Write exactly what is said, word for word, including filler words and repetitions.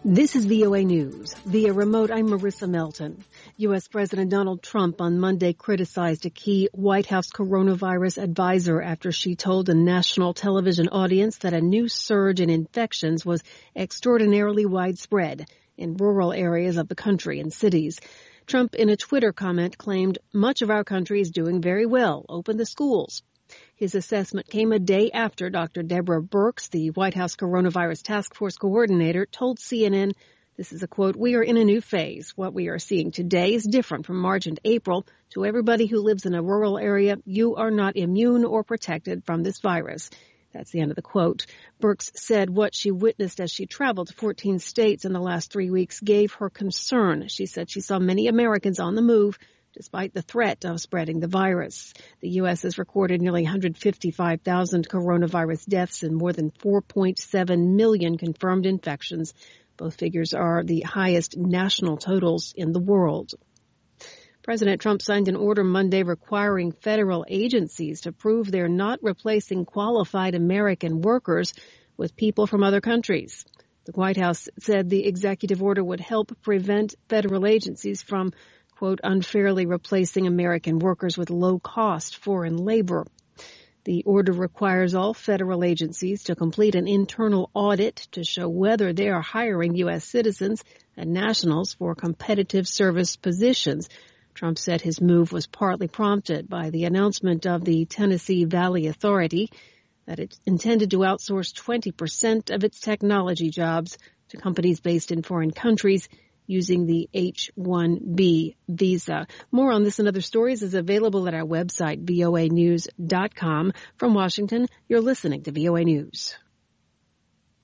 This is V O A News. Via remote, I'm Marissa Melton. U S. President Donald Trump on Monday criticized a key White House coronavirus advisor after she told a national television audience that a new surge in infections was extraordinarily widespread in rural areas of the country and cities. Trump, in a Twitter comment, claimed, "Much of our country is doing very well. Open the schools." His assessment came a day after Doctor Deborah Birx, the White House Coronavirus Task Force coordinator, told C N N, this is a quote, "We are in a new phase. What we are seeing today is different from March and April. To everybody who lives in a rural area, you are not immune or protected from this virus." That's the end of the quote. Birx said what she witnessed as she traveled to fourteen states in the last three weeks gave her concern. She said she saw many Americans on the move despite the threat of spreading the virus. The U S has recorded nearly one hundred fifty-five thousand coronavirus deaths and more than four point seven million confirmed infections. Both figures are the highest national totals in the world. President Trump signed an order Monday requiring federal agencies to prove they're not replacing qualified American workers with people from other countries. The White House said the executive order would help prevent federal agencies from, quote, unfairly replacing American workers with low-cost foreign labor. The order requires all federal agencies to complete an internal audit to show whether they are hiring U S citizens and nationals for competitive service positions. Trump said his move was partly prompted by the announcement of the Tennessee Valley Authority that it intended to outsource twenty percent of its technology jobs to companies based in foreign countries using the H one B visa. More on this and other stories is available at our website, V O A news dot com. From Washington, you're listening to V O A News.